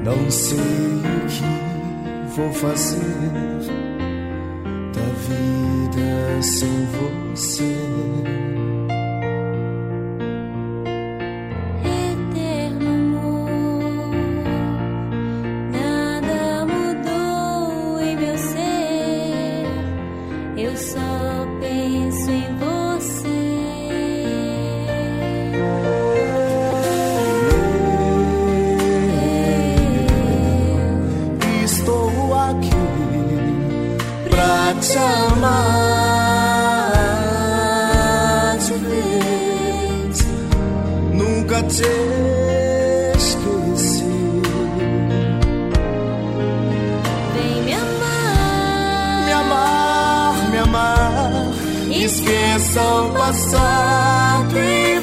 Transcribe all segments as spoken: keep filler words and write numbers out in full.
Não sei o que vou fazer da vida sem você. Eterno amor, nada mudou em meu ser. Eu só penso em você. Te amar de vez, nunca te esqueci. Vem me amar, me amar, me amar. Esqueça o passado e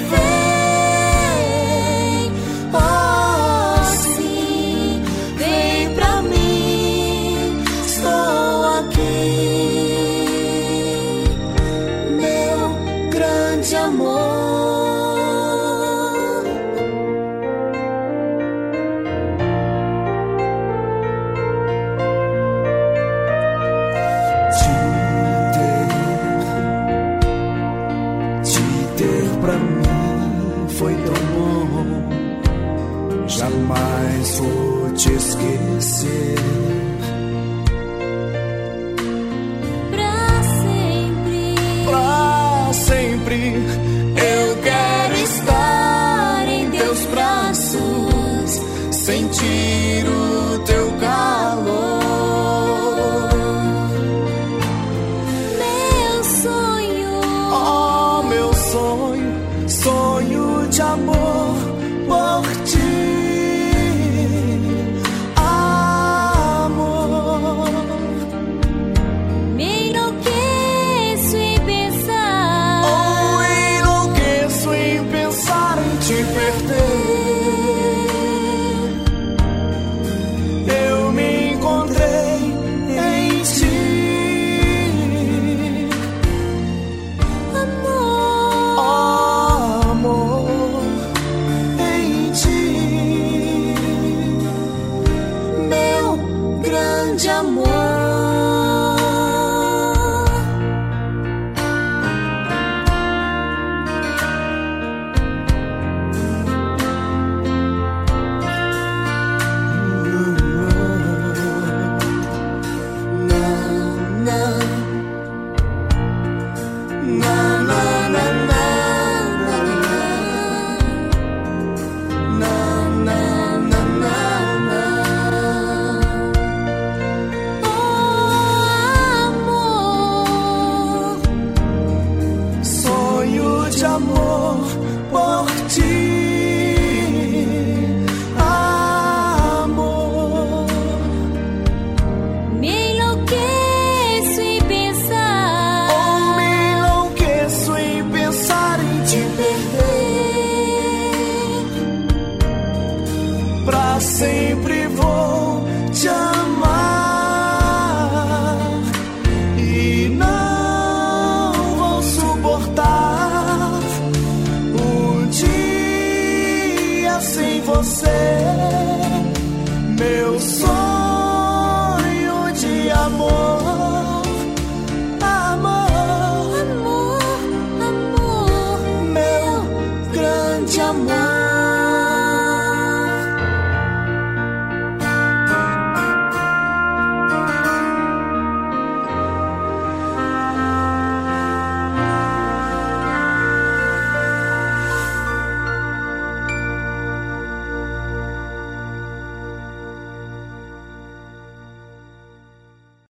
vem. Oh, sim, vem pra mim. Estou aqui. De amor, te ter, te ter pra mim foi tão bom. Jamais vou te esquecer. Eu quero estar em teus braços, sentir o teu calor. Meu sonho, oh meu sonho, sonho de amor por ti. Te perder, eu me encontrei em ti, amor, oh, amor, em ti, meu grande amor. De amor por ti, amor. Me enlouqueço em pensar, oh, me enlouqueço em pensar em te perder, pra sempre.